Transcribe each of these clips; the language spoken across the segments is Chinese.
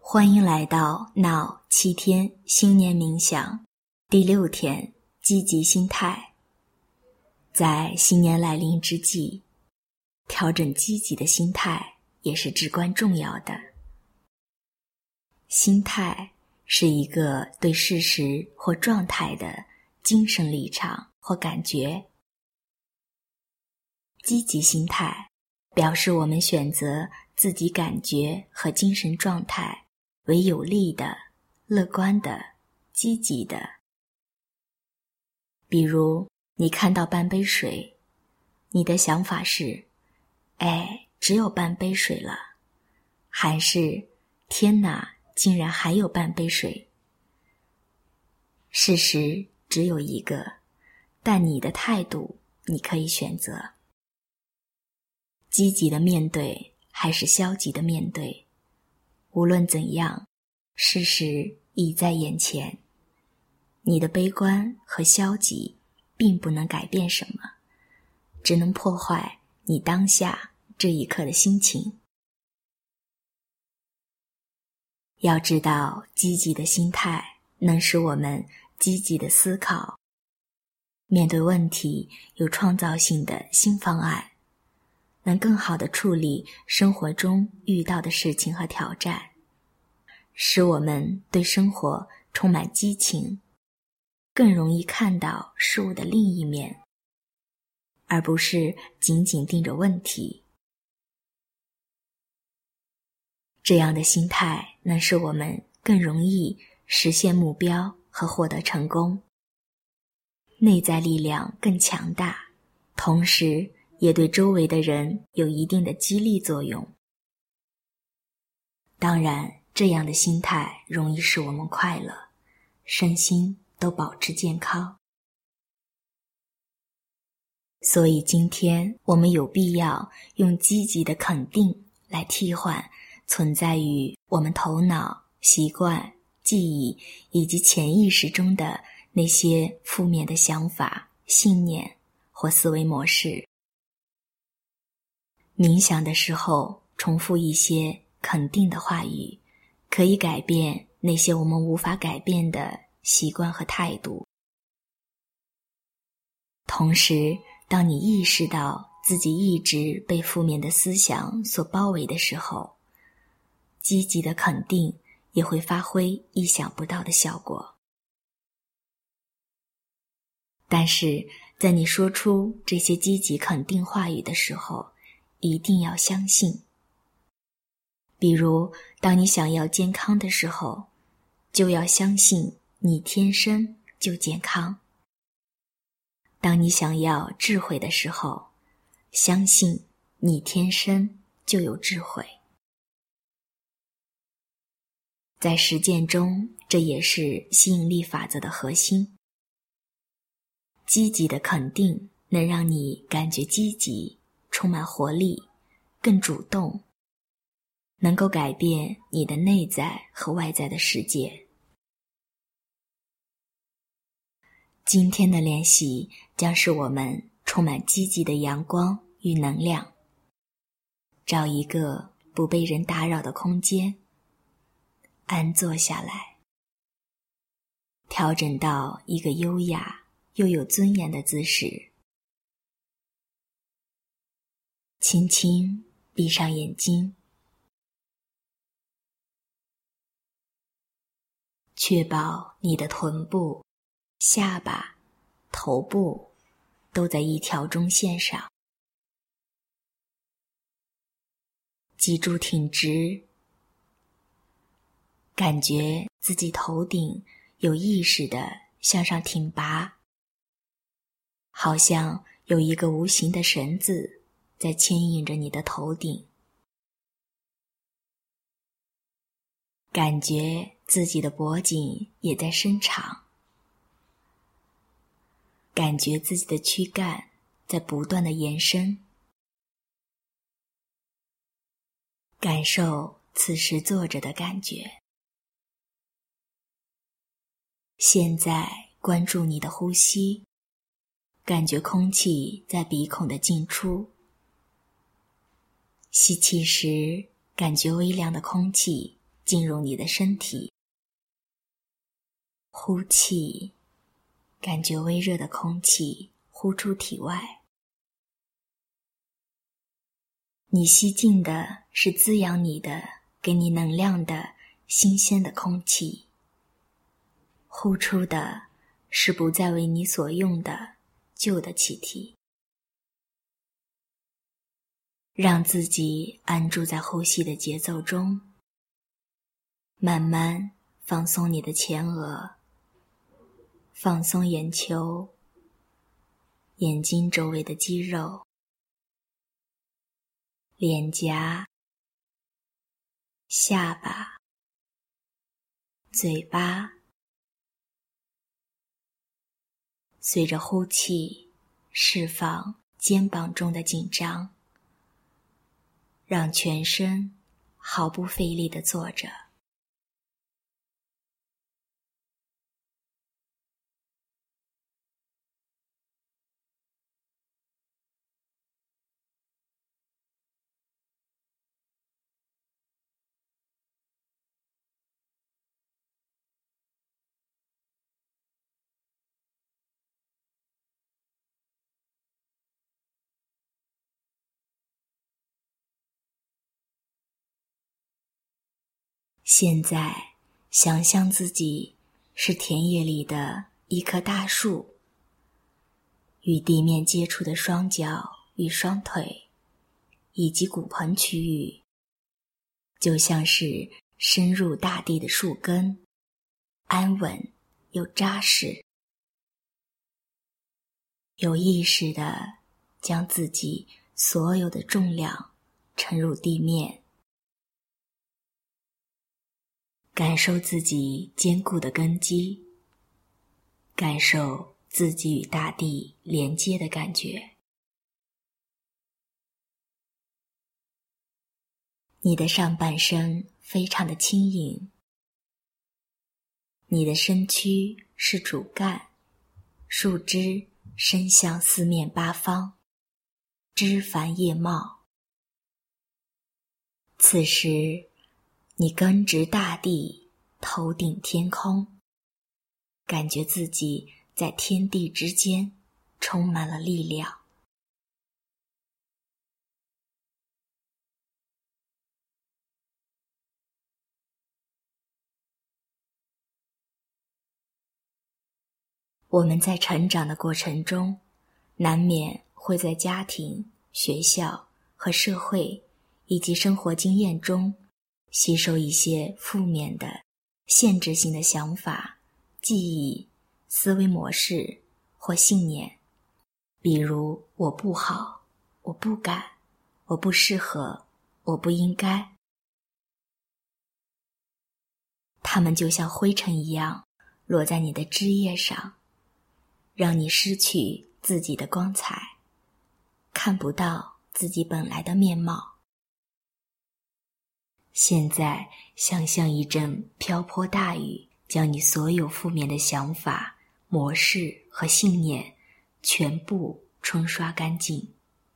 欢迎来到Now 7天新年冥想第6天，积极心态。在新年来临之际，调整积极的心态也是至关重要的。心态是一个对事实或状态的精神立场或感觉。积极心态表示我们选择自己感觉和精神状态为有利的、乐观的、积极的。比如你看到半杯水，你的想法是只有半杯水了，还是天哪，竟然还有半杯水。事实只有一个，但你的态度你可以选择。积极的面对还是消极的面对，无论怎样，事实已在眼前。你的悲观和消极并不能改变什么，只能破坏你当下这一刻的心情。要知道，积极的心态能使我们积极的思考，面对问题有创造性的新方案，能更好地处理生活中遇到的事情和挑战，使我们对生活充满激情，更容易看到事物的另一面，而不是紧紧盯着问题。这样的心态能使我们更容易实现目标和获得成功，内在力量更强大，同时也对周围的人有一定的激励作用。当然，这样的心态容易使我们快乐，身心都保持健康。所以今天我们有必要用积极的肯定来替换存在于我们头脑、习惯、记忆以及潜意识中的那些负面的想法、信念或思维模式。冥想的时候重复一些肯定的话语，可以改变那些我们无法改变的习惯和态度。同时，当你意识到自己一直被负面的思想所包围的时候，积极的肯定也会发挥意想不到的效果。但是，在你说出这些积极肯定话语的时候，一定要相信。比如，当你想要健康的时候，就要相信你天生就健康。当你想要智慧的时候，相信你天生就有智慧。在实践中，这也是吸引力法则的核心。积极的肯定能让你感觉积极，充满活力，更主动，能够改变你的内在和外在的世界。今天的练习将使我们充满积极的阳光与能量。找一个不被人打扰的空间，安坐下来，调整到一个优雅又有尊严的姿势。轻轻闭上眼睛，确保你的臀部、下巴、头部都在一条中线上。脊柱挺直，感觉自己头顶有意识地向上挺拔，好像有一个无形的绳子在牵引着你的头顶。感觉自己的脖颈也在伸长，感觉自己的躯干在不断地延伸，感受此时坐着的感觉。现在关注你的呼吸，感觉空气在鼻孔的进出。吸气时，感觉微凉的空气进入你的身体。呼气，感觉微热的空气呼出体外。你吸进的是滋养你的、给你能量的新鲜的空气，呼出的是不再为你所用的旧的气体。让自己安住在呼吸的节奏中，慢慢放松你的前额，放松眼球、眼睛周围的肌肉、脸颊、下巴、嘴巴。随着呼气，释放肩膀中的紧张，让全身毫不费力地坐着。现在想象自己是田野里的一棵大树，与地面接触的双脚与双腿以及骨盆区域，就像是深入大地的树根，安稳又扎实。有意识地将自己所有的重量沉入地面，感受自己坚固的根基，感受自己与大地连接的感觉。你的上半身非常的轻盈，你的身躯是主干，树枝伸向四面八方，枝繁叶茂。此时你根植大地，头顶天空，感觉自己在天地之间充满了力量。我们在成长的过程中，难免会在家庭、学校和社会以及生活经验中吸收一些负面的、限制性的想法、记忆、思维模式或信念，比如我不好、我不敢、我不适合、我不应该。它们就像灰尘一样落在你的枝叶上，让你失去自己的光彩，看不到自己本来的面貌。现在想象一阵瓢泼大雨，将你所有负面的想法、模式和信念全部冲刷干净。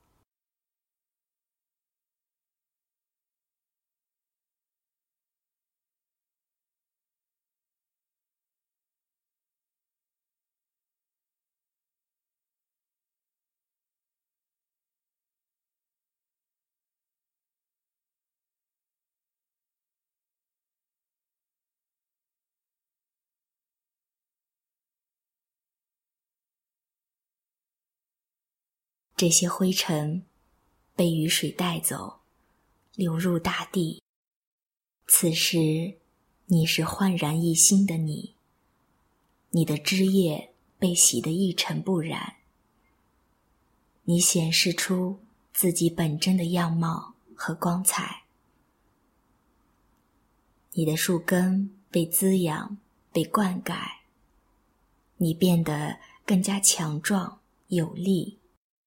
这些灰尘被雨水带走，流入大地。此时你是焕然一新的你，你的枝叶被洗得一尘不染，你显示出自己本真的样貌和光彩。你的树根被滋养、被灌溉，你变得更加强壮、有力。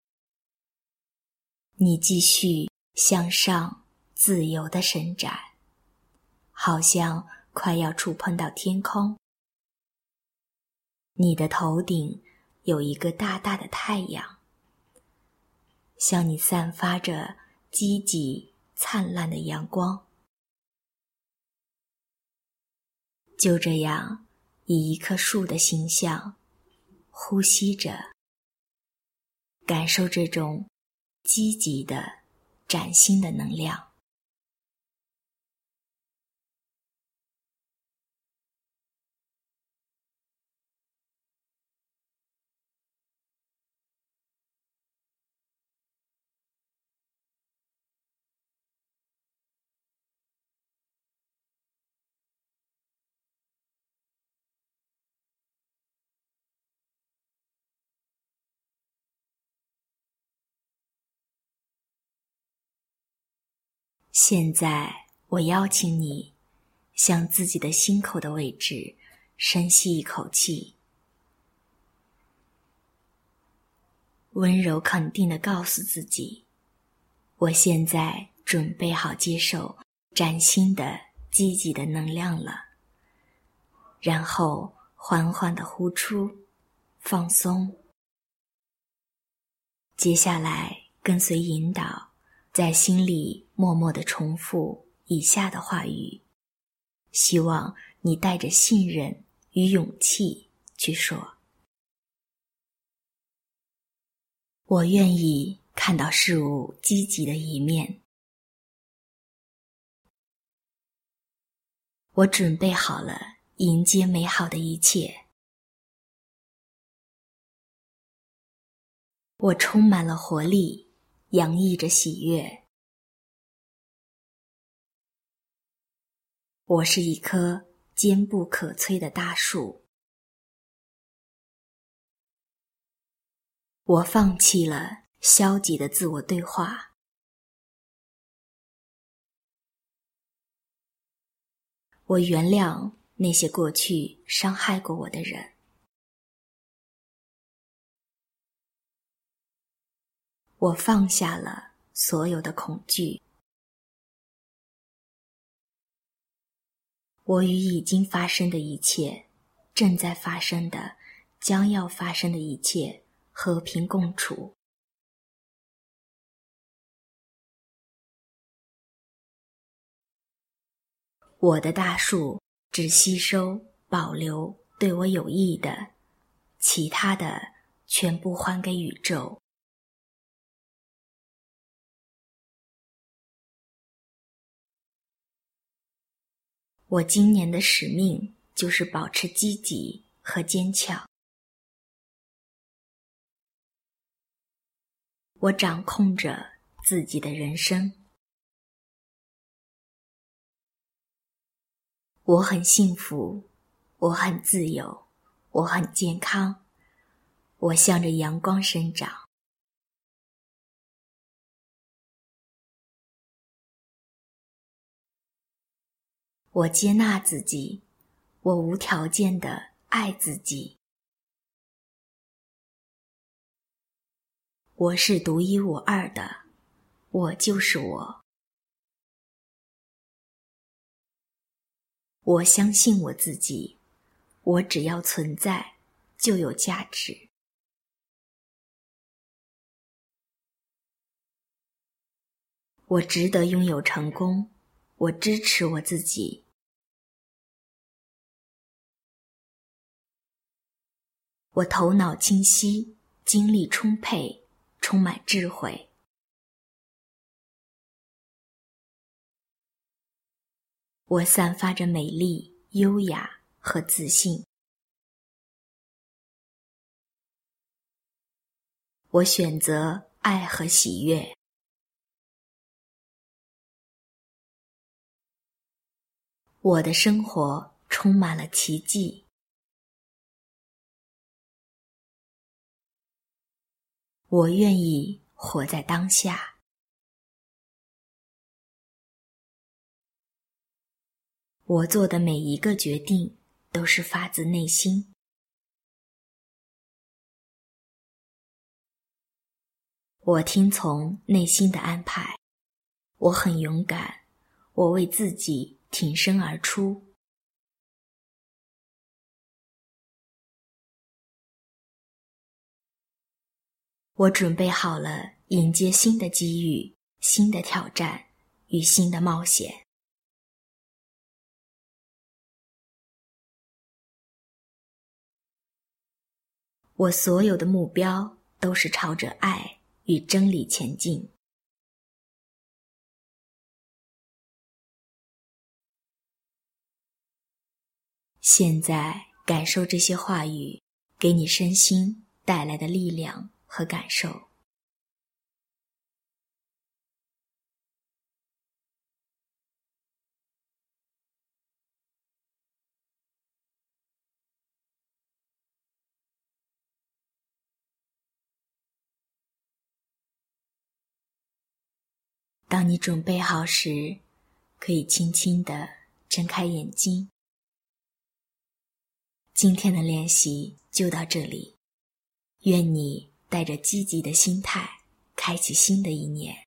你继续向上自由地伸展，好像快要触碰到天空。你的头顶有一个大大的太阳，向你散发着积极灿烂的阳光。 就这样，以一棵树的形象呼吸着，感受这种积极的、崭新的能量。现在，我邀请你向自己的心口的位置深吸一口气，温柔肯定地告诉自己，我现在准备好接受崭新的积极的能量了。然后缓缓地呼出，放松。接下来跟随引导，在心里默默地重复以下的话语，希望你带着信任与勇气去说。我愿意看到事物积极的一面。我准备好了迎接美好的一切。我充满了活力，洋溢着喜悦。我是一棵坚不可摧的大树。我放弃了消极的自我对话。我原谅那些过去伤害过我的人。我放下了所有的恐惧。我与已经发生的一切，正在发生的，将要发生的一切和平共处。我的大树只吸收、保留对我有益的，其他的全部还给宇宙。我今年的使命就是保持积极和坚强。我掌控着自己的人生。我很幸福，我很自由，我很健康，我向着阳光生长。我接纳自己，我无条件地爱自己。我是独一无二的，我就是我。我相信我自己，我只要存在，就有价值。我值得拥有成功，我支持我自己。我头脑清晰，精力充沛，充满智慧。我散发着美丽、优雅和自信。我选择爱和喜悦。我的生活充满了奇迹。我愿意活在当下。我做的每一个决定都是发自内心。我听从内心的安排。我很勇敢，我为自己挺身而出。我准备好了迎接新的机遇、新的挑战与新的冒险。 我所有的目标都是朝着爱与真理前进。现在感受这些话语给你身心带来的力量和感受。当你准备好时，可以轻轻地睁开眼睛。今天的练习就到这里，愿你带着积极的心态，开启新的一年。